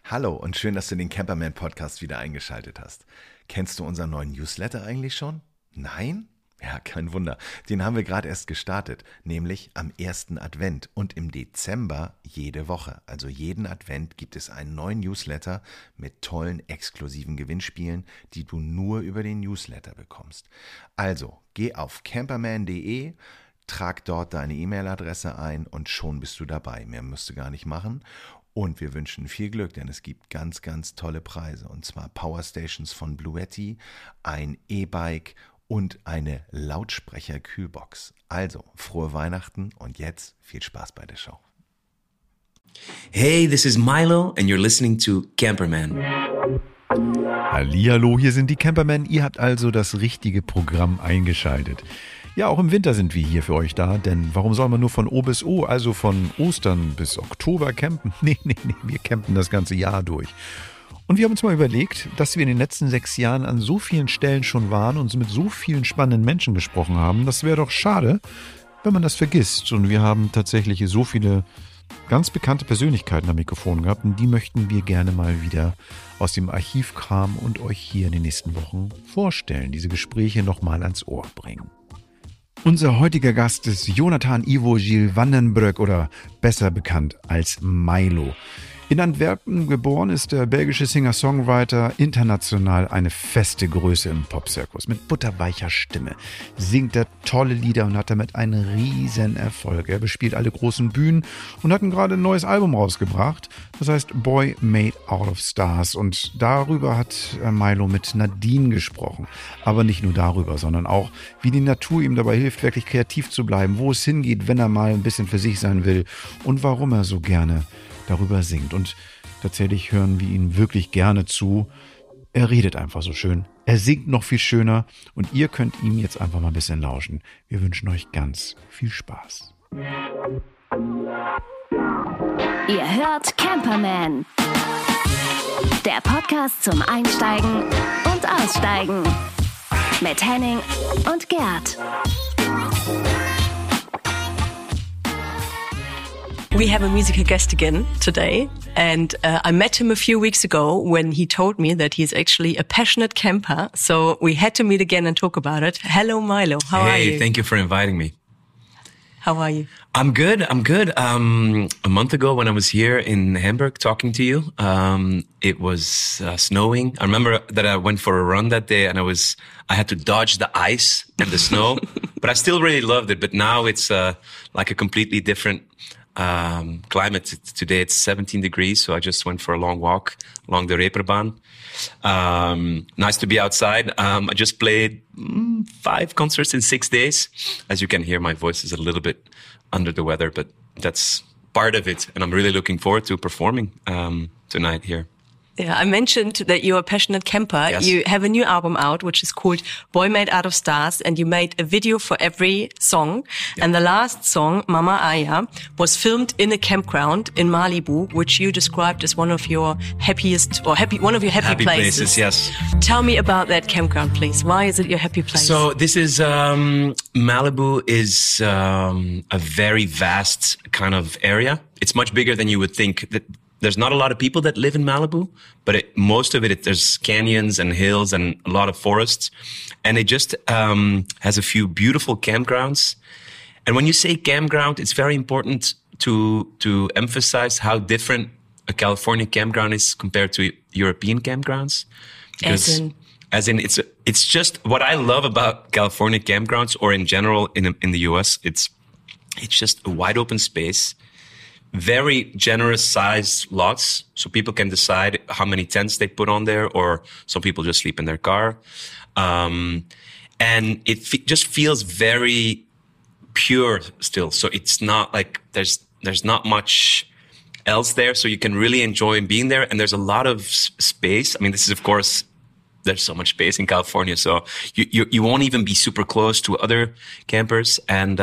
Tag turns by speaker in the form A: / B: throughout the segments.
A: Hallo und schön, dass du den Camperman Podcast wieder eingeschaltet hast. Kennst du unseren neuen Newsletter eigentlich schon? Nein? Ja, kein Wunder. Den haben wir gerade erst gestartet, nämlich am 1. Advent und im Dezember jede Woche. Also jeden Advent gibt es einen neuen Newsletter mit tollen exklusiven Gewinnspielen, die du nur über den Newsletter bekommst. Also, geh auf camperman.de, trag dort deine E-Mail-Adresse ein und schon bist du dabei. Mehr musst du gar nicht machen. Und wir wünschen viel Glück, denn es gibt ganz, ganz tolle Preise. Und zwar Powerstations von Bluetti, ein E-Bike und eine Lautsprecher-Kühlbox. Also, frohe Weihnachten und jetzt viel Spaß bei der Show.
B: Hey, this is Milo and you're listening to Camperman.
C: Hallihallo, hier sind die Campermen. Ihr habt also das richtige Programm eingeschaltet. Ja, auch im Winter sind wir hier für euch da, denn warum soll man nur von O bis O, also von Ostern bis Oktober campen? Nee, wir campen das ganze Jahr durch. Und wir haben uns mal überlegt, dass wir in den letzten 6 Jahren an so vielen Stellen schon waren und mit so vielen spannenden Menschen gesprochen haben. Das wäre doch schade, wenn man das vergisst. Und wir haben tatsächlich so viele ganz bekannte Persönlichkeiten am Mikrofon gehabt und die möchten wir gerne mal wieder aus dem Archiv kramen und euch hier in den nächsten Wochen vorstellen, diese Gespräche nochmal ans Ohr bringen. Unser heutiger Gast ist Jonathan Ivo Gilles Vandenbroek oder besser bekannt als Milo. In Antwerpen geboren ist der belgische Singer-Songwriter international eine feste Größe im Popzirkus. Mit butterweicher Stimme singt er tolle Lieder und hat damit einen riesen Erfolg. Er bespielt alle großen Bühnen und hat gerade ein neues Album rausgebracht. Das heißt Boy Made Out of Stars. Und darüber hat Milo mit Nadine gesprochen. Aber nicht nur darüber, sondern auch, wie die Natur ihm dabei hilft, wirklich kreativ zu bleiben, wo es hingeht, wenn er mal ein bisschen für sich sein will und warum er so gerne darüber singt. Und tatsächlich hören wir ihn wirklich gerne zu. Er redet einfach so schön. Er singt noch viel schöner und ihr könnt ihm jetzt einfach mal ein bisschen lauschen. Wir wünschen euch ganz viel Spaß.
D: Ihr hört Camperman. Der Podcast zum Einsteigen und Aussteigen. Mit Henning und Gerd.
E: We have a musical guest again today, and I met him a few weeks ago when he told me that he's actually a passionate camper, so we had to meet again and talk about it. Hello, Milo. How are you?
B: Hey, thank you for inviting me.
E: How are you?
B: I'm good. A month ago when I was here in Hamburg talking to you, it was snowing. I remember that I went for a run that day and I had to dodge the ice and the snow, but I still really loved it. But now it's like a completely different climate. Today it's 17 degrees, so I just went for a long walk along the Reeperbahn. Nice to be outside. I just played 5 concerts in 6 days. As you can hear, my voice is a little bit under the weather, but that's part of it. And I'm really looking forward to performing tonight here.
E: Yeah, I mentioned that you're a passionate camper.
B: Yes.
E: You have a new album out, which is called Boy Made Out of Stars, and you made a video for every song. Yeah. And the last song, Mama Aya, was filmed in a campground in Malibu, which you described as one of your happiest, or one of your happy places.
B: Yes.
E: Tell me about that campground, please. Why is it your happy place?
B: So this is, Malibu is a very vast kind of area. It's much bigger than you would think. There's not a lot of people that live in Malibu, but most of it, there's canyons and hills and a lot of forests. And it just has a few beautiful campgrounds. And when you say campground, it's very important to emphasize how different a California campground is compared to European campgrounds. Because, as in it's just what I love about California campgrounds, or in general in the US, it's just a wide open space. Very generous sized lots, so people can decide how many tents they put on there, or some people just sleep in their car. And it just feels very pure still. So it's not like there's not much else there, so you can really enjoy being there. And there's a lot of space. I mean, this is, of course, there's so much space in California, so you won't even be super close to other campers. And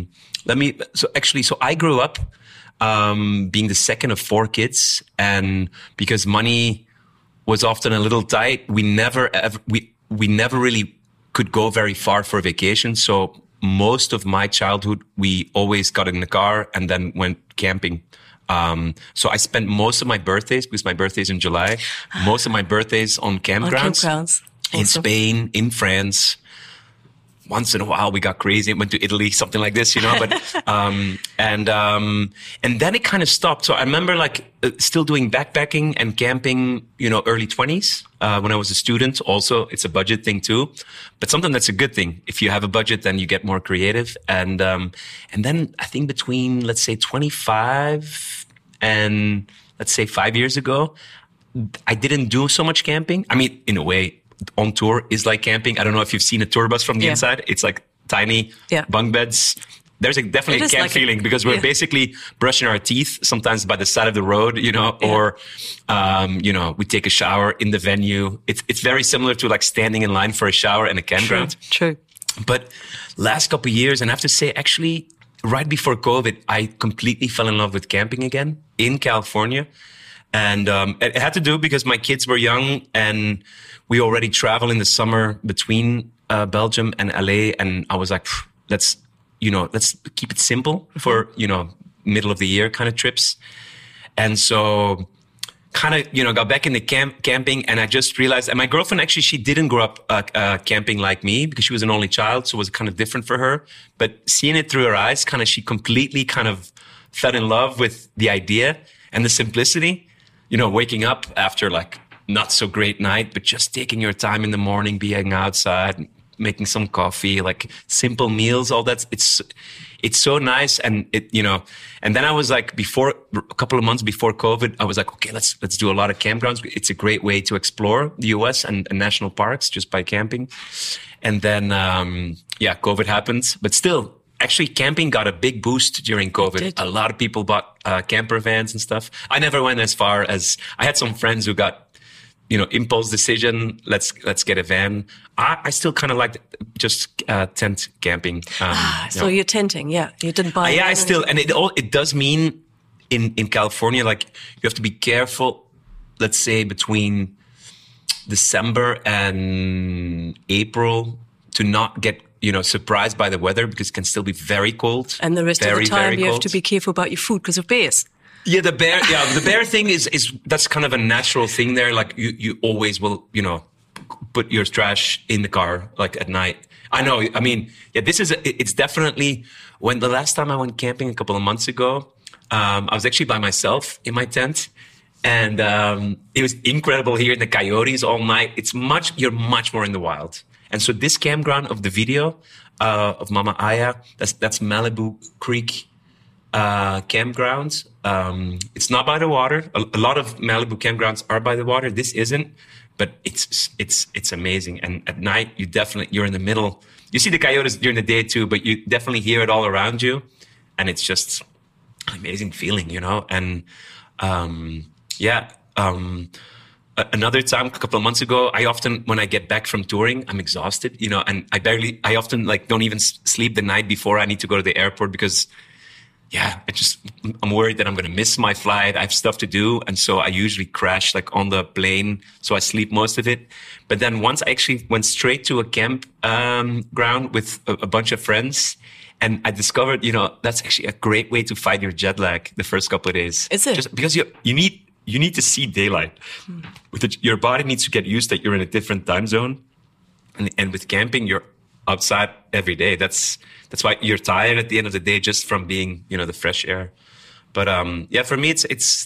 B: so I grew up being the second of 4 kids, and because money was often a little tight, we never really could go very far for vacation. So most of my childhood, we always got in the car and then went camping So I spent most of my birthdays, because my birthday's in July, most of my birthdays on campgrounds. In Spain, in France. Once in a while we got crazy and went to Italy, something like this, but, and then it kind of stopped. So I remember still doing backpacking and camping, early 20s, when I was a student. Also, it's a budget thing too, but something that's a good thing. If you have a budget, then you get more creative. And then I think between, let's say 25 and let's say 5 years ago, I didn't do so much camping. I mean, in a way, on tour is like camping. I don't know if you've seen a tour bus from the inside. It's like tiny bunk beds. There's definitely a camp feeling because we're basically brushing our teeth sometimes by the side of the road, or, we take a shower in the venue. It's very similar to like standing in line for a shower in a campground.
E: True.
B: But last couple of years, and I have to say, actually, right before COVID, I completely fell in love with camping again in California. And it had to do because my kids were young and we already travel in the summer between Belgium and LA. And I was like, let's keep it simple for, middle of the year kind of trips. And so kind of, got back into camping, and I just realized, and my girlfriend actually, she didn't grow up camping like me because she was an only child. So it was kind of different for her, but seeing it through her eyes, she completely kind of fell in love with the idea and the simplicity. Waking up after not so great night, but just taking your time in the morning, being outside, making some coffee, simple meals, all that. It's so nice. And and then I was a couple of months before COVID, I was like, okay, let's do a lot of campgrounds. It's a great way to explore the US and national parks just by camping. And then, COVID happened, but still, actually, camping got a big boost during COVID. A lot of people bought camper vans and stuff. I never went as far as I had some friends who got, impulse decision. Let's get a van. I still kind of like just tent camping.
E: So you're tenting, You didn't buy.
B: I still, and it does mean in California, you have to be careful. Let's say between December and April to not get surprised by the weather, because it can still be very cold.
E: And the rest of the time you have to be careful about your food because of bears.
B: Yeah, the bear thing is that's kind of a natural thing there. You always will, put your trash in the car, at night. I know. I mean, it's definitely when the last time I went camping a couple of months ago, I was actually by myself in my tent. And, it was incredible hearing the coyotes all night. You're much more in the wild. And so this campground of the video of Mama Aya, that's Malibu Creek campground. It's not by the water. A lot of Malibu campgrounds are by the water. This isn't, but it's amazing. And at night, you're in the middle. You see the coyotes during the day too, but you definitely hear it all around you, and it's just an amazing feeling, And another time, a couple of months ago, I often, when I get back from touring, I'm exhausted, and I often don't even sleep the night before I need to go to the airport because, I'm worried that I'm going to miss my flight. I have stuff to do. And so I usually crash on the plane. So I sleep most of it. But then once I actually went straight to a camp ground with a bunch of friends, and I discovered, that's actually a great way to fight your jet lag the first couple of days.
E: Is it?
B: Just because you need to see daylight. Your body needs to get used that you're in a different time zone. And with camping, you're outside every day. That's why you're tired at the end of the day just from being, the fresh air. But for me, it's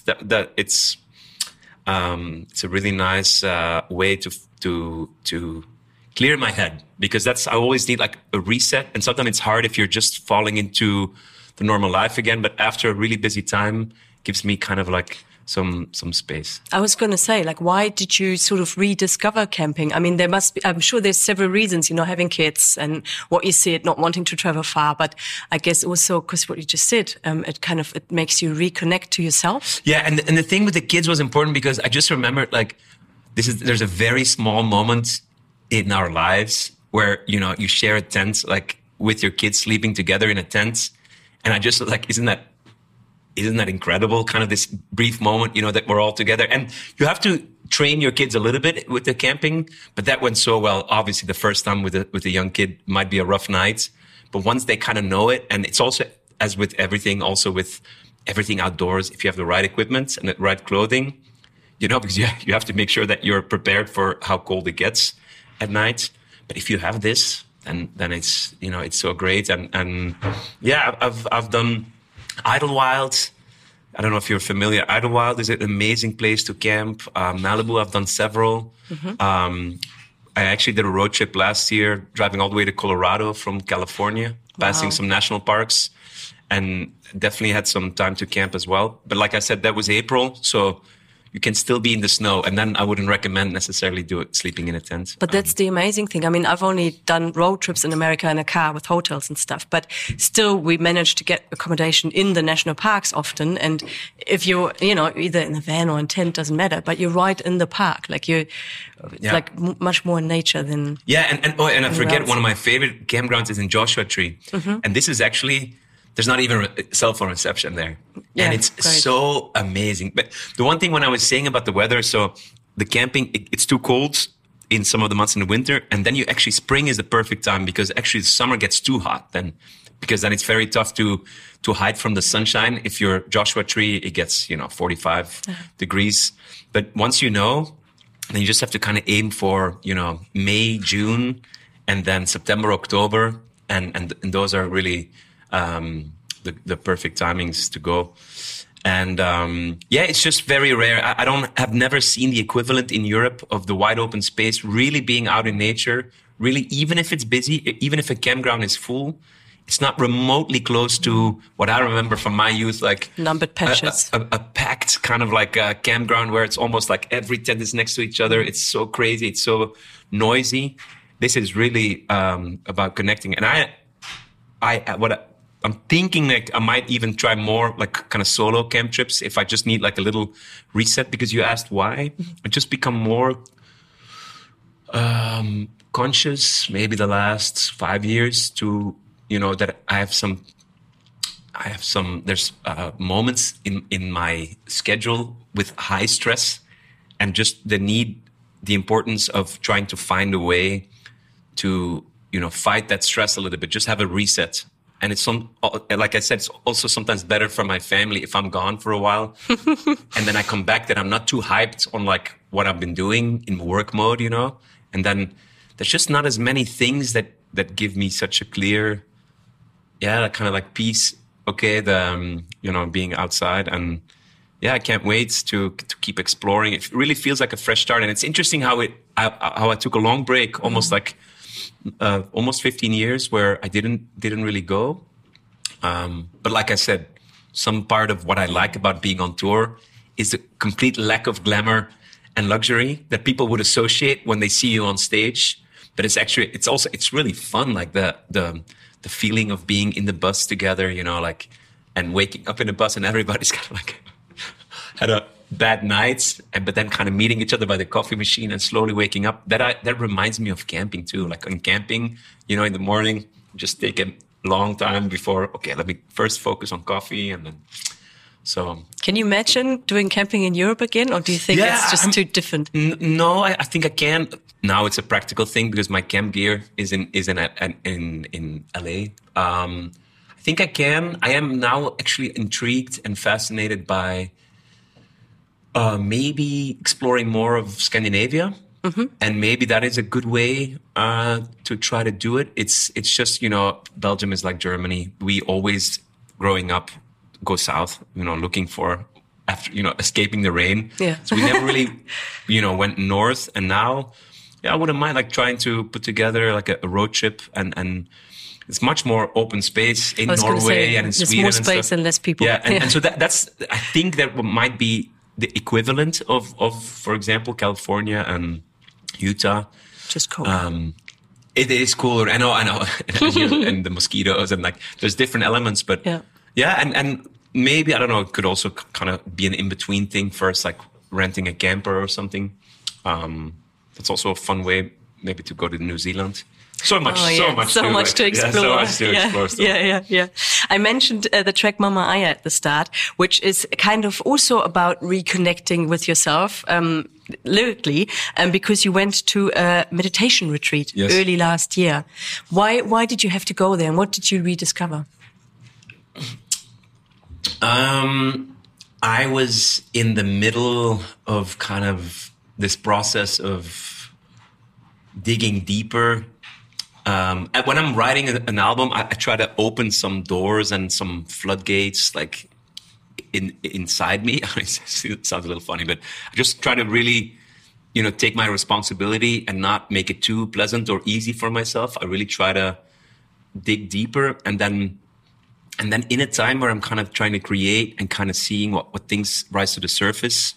B: a really nice way to clear my head, because I always need a reset. And sometimes it's hard if you're just falling into the normal life again. But after a really busy time, it gives me kind of some space.
E: I was going to say, why did you sort of rediscover camping? I mean, I'm sure there's several reasons, having kids and what you said, not wanting to travel far, but I guess also because what you just said, it makes you reconnect to yourself.
B: Yeah. And the thing with the kids was important because I just remembered there's a very small moment in our lives where, you share a tent, with your kids sleeping together in a tent. And I just isn't that incredible? Kind of this brief moment, that we're all together. And you have to train your kids a little bit with the camping, but that went so well. Obviously, the first time with a young kid might be a rough night, but once they kind of know it, and it's also, as with everything, also with everything outdoors, if you have the right equipment and the right clothing, because you have to make sure that you're prepared for how cold it gets at night. But if you have this, then it's, it's so great. And I've done Idlewild. I don't know if you're familiar. Idlewild is an amazing place to camp. Malibu, I've done several. Mm-hmm. I actually did a road trip last year, driving all the way to Colorado from California, passing some national parks, and definitely had some time to camp as well. But like I said, that was April, so you can still be in the snow. And then I wouldn't recommend necessarily sleeping in a tent.
E: But that's the amazing thing. I mean, I've only done road trips in America in a car with hotels and stuff, but still we managed to get accommodation in the national parks often. And if you're, either in a van or in a tent, doesn't matter, but you're right in the park. Like you're much more in nature than...
B: Yeah, and I forget, one of my favorite campgrounds is in Joshua Tree. Mm-hmm. And this is actually... There's not even a cell phone reception there. Yeah, and it's great. So amazing. But the one thing when I was saying about the weather, so the camping, it's too cold in some of the months in the winter. And then spring is the perfect time, because actually the summer gets too hot then. Because then it's very tough to hide from the sunshine. If you're Joshua Tree, it gets, 45 degrees. But once then you just have to kind of aim for, May, June, and then September, October. And those are really... the perfect timings to go. And it's just very rare. I've never seen the equivalent in Europe of the wide open space, really being out in nature, really, even if it's busy, even if a campground is full, it's not remotely close to what I remember from my youth, like
E: numbered patches,
B: a packed kind of like a campground where it's almost like every tent is next to each other. It's so crazy. It's so noisy. This is really about connecting. And I'm thinking like I might even try more like kind of solo camp trips if I just need like a little reset, because you asked why. I just become more conscious maybe the last 5 years to, that there's moments in my schedule with high stress, and just the importance of trying to find a way to, fight that stress a little bit, just have a reset. And it's like I said, it's also sometimes better for my family if I'm gone for a while. And then I come back that I'm not too hyped on like what I've been doing in work mode, and then there's just not as many things that give me such a clear, kind of like peace. Okay. Being outside, and I can't wait to keep exploring. It really feels like a fresh start. And it's interesting how I took a long break, almost like, almost 15 years where I didn't really go. But like I said, some part of what I like about being on tour is the complete lack of glamour and luxury that people would associate when they see you on stage. But it's really fun. Like the feeling of being in the bus together, and waking up in the bus and everybody's kind of like had a bad nights, but then kind of meeting each other by the coffee machine and slowly waking up. That reminds me of camping too. Like on camping, in the morning, just take a long time before, okay, let me first focus on coffee, and then so.
E: Can you imagine doing camping in Europe again, or do you think it's just too different?
B: No, I think I can. Now it's a practical thing because my camp gear is in LA. I think I can. I am now actually intrigued and fascinated by maybe exploring more of Scandinavia. Mm-hmm. And maybe that is a good way to try to do it. It's just, Belgium is like Germany. We always, growing up, go south, looking for, after, escaping the rain. Yeah. So we never really, went north. And now, I wouldn't mind like trying to put together like a road trip, and it's much more open space in Norway and in Sweden.
E: There's more space and less people.
B: Yeah, and so that's, I think that might be the equivalent of, for example, California and Utah.
E: Just cold.
B: It is cooler. I know. And the mosquitoes and like, there's different elements, but and maybe, I don't know, it could also kind of be an in-between thing first, like renting a camper or something. That's also a fun way maybe to go to New Zealand. So much to explore.
E: Yeah. I mentioned the track Mama Aya at the start, which is kind of also about reconnecting with yourself lyrically, because you went to a meditation retreat early last year. Why did you have to go there, and what did you rediscover?
B: I was in the middle of kind of this process of digging deeper. When I'm writing an album, I try to open some doors and some floodgates, like inside me. It sounds a little funny, but I just try to really, take my responsibility and not make it too pleasant or easy for myself. I really try to dig deeper, and then in a time where I'm kind of trying to create and kind of seeing what things rise to the surface,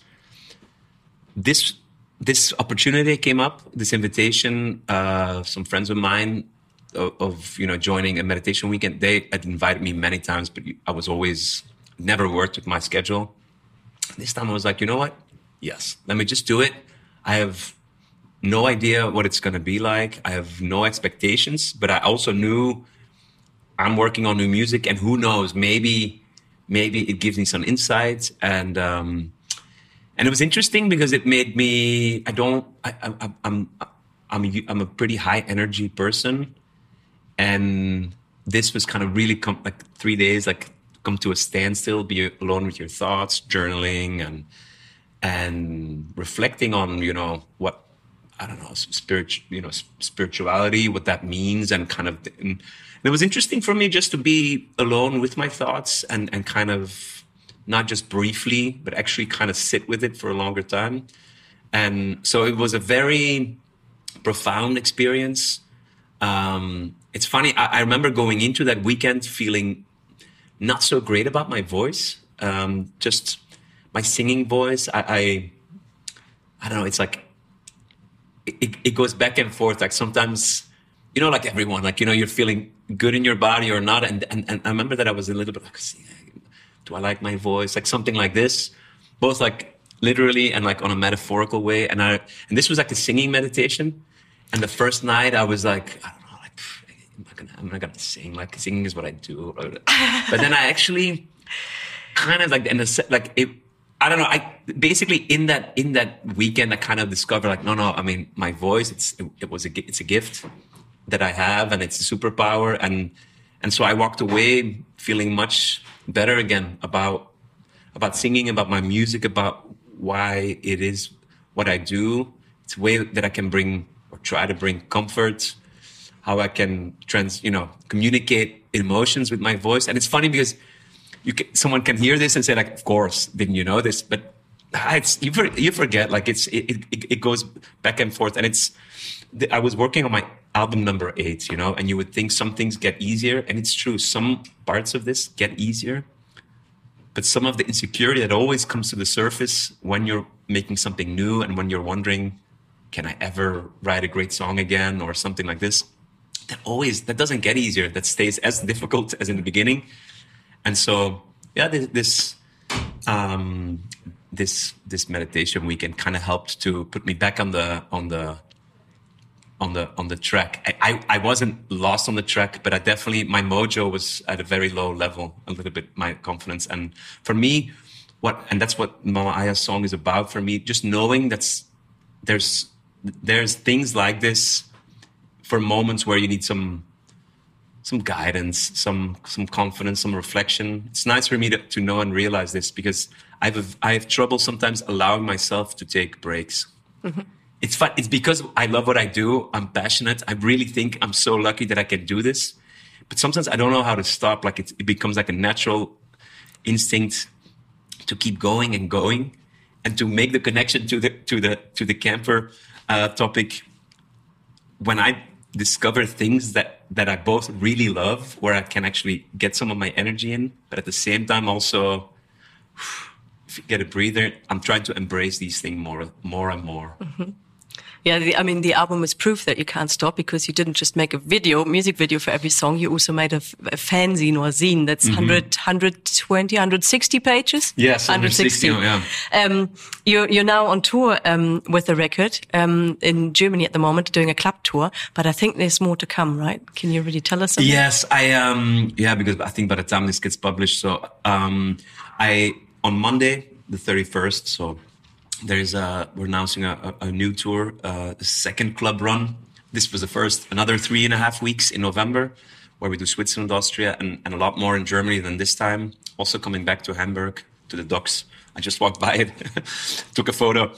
B: this opportunity came up, this invitation. Some friends of mine of joining a meditation weekend, they had invited me many times, but I was always never worked with my schedule. This time I was like, you know what? Yes, let me just do it. I have no idea what it's going to be like. I have no expectations, but I also knew I'm working on new music, and who knows, maybe it gives me some insights. And it was interesting because it made me, I'm a pretty high energy person. And this was kind of really 3 days, come to a standstill, be alone with your thoughts, journaling and reflecting on, what, I don't know, spirituality, what that means, and kind of, and it was interesting for me just to be alone with my thoughts and kind of not just briefly, but actually kind of sit with it for a longer time. And so it was a very profound experience. It's funny, I remember going into that weekend feeling not so great about my voice, just my singing voice. I don't know, it's like, it goes back and forth. Like sometimes, like everyone, you're feeling good in your body or not. And I remember that I was a little bit like, do I like my voice? Like something like this, both like literally and like on a metaphorical way. And this was like a singing meditation. And the first night I was like, I don't know, I'm not gonna sing. Like singing is what I do. But then I actually kind of I don't know. I basically in that weekend I kind of discovered no. I mean, my voice it's a gift that I have, and it's a superpower. And so I walked away feeling much better again about singing, about my music, about why it is what I do. It's a way that I can bring or try to bring comfort, how I can communicate emotions with my voice. And it's funny because someone can hear this and say of course, didn't you know this? But you forget, it goes back and forth. And I was working on my album number 8, and you would think some things get easier. And it's true. Some parts of this get easier, but some of the insecurity that always comes to the surface when you're making something new and when you're wondering, can I ever write a great song again or something like this? That doesn't get easier. That stays as difficult as in the beginning. And so, yeah, this meditation weekend kind of helped to put me back on the track. I wasn't lost on the track, but my mojo was at a very low level, a little bit, my confidence. And for me, that's what Mama Aya's song is about for me, just knowing that there's things like this for moments where you need some guidance, some confidence, some reflection. It's nice for me to know and realize this, because I have trouble sometimes allowing myself to take breaks. Mm-hmm. It's fun. It's because I love what I do. I'm passionate. I really think I'm so lucky that I can do this. But sometimes I don't know how to stop. It becomes like a natural instinct to keep going and going, and to make the connection to the camper topic. When I discover things that I both really love, where I can actually get some of my energy in, but at the same time also get a breather, I'm trying to embrace these things more and more. Mm-hmm.
E: Yeah, the album is proof that you can't stop, because you didn't just make a music video for every song. You also made a fanzine or zine that's 120, 160 pages.
B: Yes, 160. Yeah.
E: You're now on tour with the record in Germany at the moment, doing a club tour. But I think there's more to come, right? Can you really tell us something?
B: Yes, because I think by the time this gets published, so on Monday the 31st, so. We're announcing a new tour, a second club run. This was the first, another 3.5 weeks in November, where we do Switzerland, Austria, and a lot more in Germany than this time. Also coming back to Hamburg, to the docks. I just walked by it, took a photo.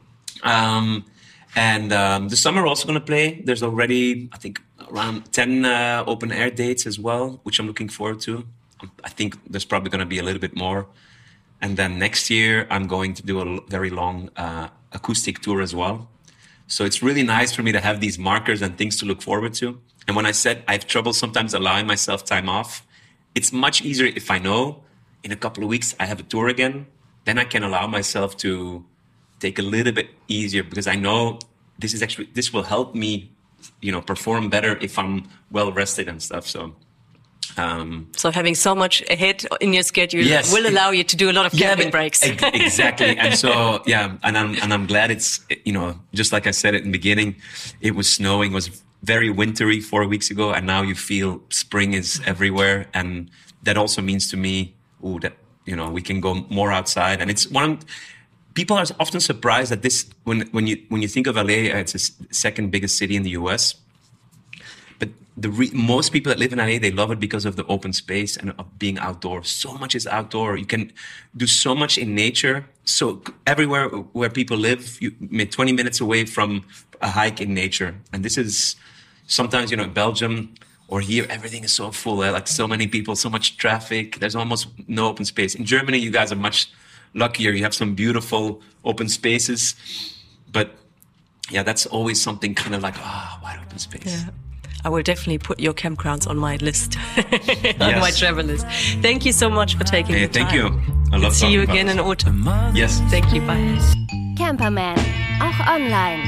B: The summer we're also going to play. There's already, I think, around 10 open air dates as well, which I'm looking forward to. I think there's probably going to be a little bit more. And then next year, I'm going to do a very long acoustic tour as well. So it's really nice for me to have these markers and things to look forward to. And when I said I have trouble sometimes allowing myself time off, it's much easier if I know in a couple of weeks I have a tour again. Then I can allow myself to take a little bit easier because I know this will help me, perform better if I'm well rested and stuff. So
E: having so much ahead in your schedule will allow you to do a lot of camping breaks.
B: Exactly. And so, and I'm glad it's, just like I said at the beginning, it was snowing, was very wintry 4 weeks ago. And now you feel spring is everywhere. And that also means to me, that, we can go more outside. And it's people are often surprised that this, when you think of LA, it's the second biggest city in the US. But most people that live in LA, they love it because of the open space and of being outdoors. So much is outdoor. You can do so much in nature. So everywhere where people live, you 20 minutes away from a hike in nature. And this is sometimes, in Belgium or here, everything is so full. Like so many people, so much traffic. There's almost no open space. In Germany, you guys are much luckier. You have some beautiful open spaces. But that's always something kind of like, wide open space.
E: Yeah. I will definitely put your campgrounds on my list, on my travel list. Thank you so much for taking the time.
B: Thank you. I love
E: See you again in autumn.
B: Yes.
E: Thank you. Bye.
D: Camperman, auch online.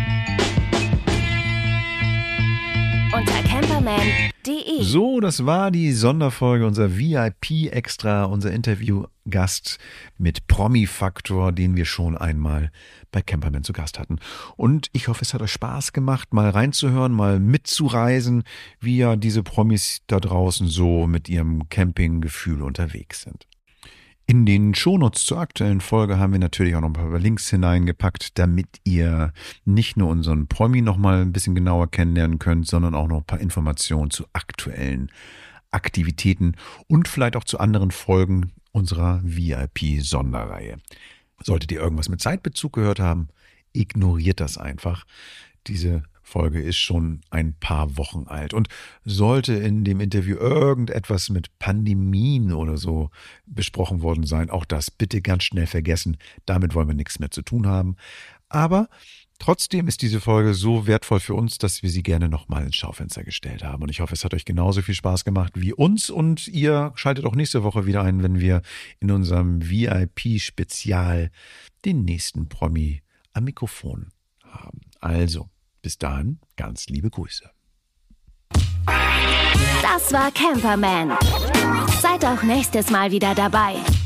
D: Unter camperman.de.
C: So, das war die Sonderfolge, unser VIP-Extra, unser Interviewgast mit Promi-Faktor, den wir schon einmal bei Camperman zu Gast hatten. Und ich hoffe, es hat euch Spaß gemacht, mal reinzuhören, mal mitzureisen, wie ja diese Promis da draußen so mit ihrem Campinggefühl unterwegs sind. In den Shownotes zur aktuellen Folge haben wir natürlich auch noch ein paar Links hineingepackt, damit ihr nicht nur unseren Promi noch mal ein bisschen genauer kennenlernen könnt, sondern auch noch ein paar Informationen zu aktuellen Aktivitäten und vielleicht auch zu anderen Folgen unserer VIP-Sonderreihe. Solltet ihr irgendwas mit Zeitbezug gehört haben, ignoriert das einfach. Diese Folge ist schon ein paar Wochen alt. Und sollte in dem Interview irgendetwas mit Pandemien oder so besprochen worden sein, auch das bitte ganz schnell vergessen. Damit wollen wir nichts mehr zu tun haben. Aber trotzdem ist diese Folge so wertvoll für uns, dass wir sie gerne nochmal ins Schaufenster gestellt haben. Und ich hoffe, es hat euch genauso viel Spaß gemacht wie uns. Und ihr schaltet auch nächste Woche wieder ein, wenn wir in unserem VIP-Spezial den nächsten Promi am Mikrofon haben. Also, bis dahin, ganz liebe Grüße.
D: Das war Camperman. Seid auch nächstes Mal wieder dabei.